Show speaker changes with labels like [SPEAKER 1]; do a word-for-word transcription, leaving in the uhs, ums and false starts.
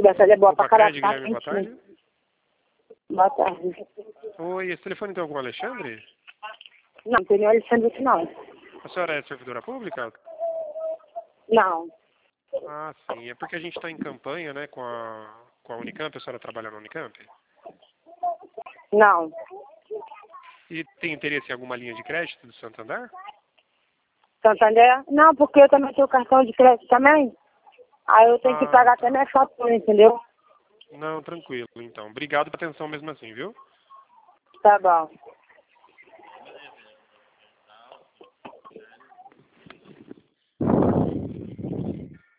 [SPEAKER 1] Dessa é boa
[SPEAKER 2] Opa,
[SPEAKER 1] pra
[SPEAKER 2] Cred,
[SPEAKER 1] caralho.
[SPEAKER 2] Guilherme, boa tarde.
[SPEAKER 1] Boa tarde.
[SPEAKER 2] Oi, esse telefone tem algum Alexandre?
[SPEAKER 1] Não, não tem nenhum Alexandre aqui, não.
[SPEAKER 2] A senhora é servidora pública?
[SPEAKER 1] Não.
[SPEAKER 2] Ah, sim. É porque a gente está em campanha, né, com a, com a Unicamp. A senhora trabalha na Unicamp?
[SPEAKER 1] Não.
[SPEAKER 2] E tem interesse em alguma linha de crédito do Santander?
[SPEAKER 1] Santander? Não, porque eu também tenho cartão de crédito também. Aí eu tenho que
[SPEAKER 2] Ah,
[SPEAKER 1] pagar
[SPEAKER 2] tá.
[SPEAKER 1] até minha fatura, entendeu?
[SPEAKER 2] Não, tranquilo, então. Obrigado pela atenção mesmo assim, viu?
[SPEAKER 1] Tá bom.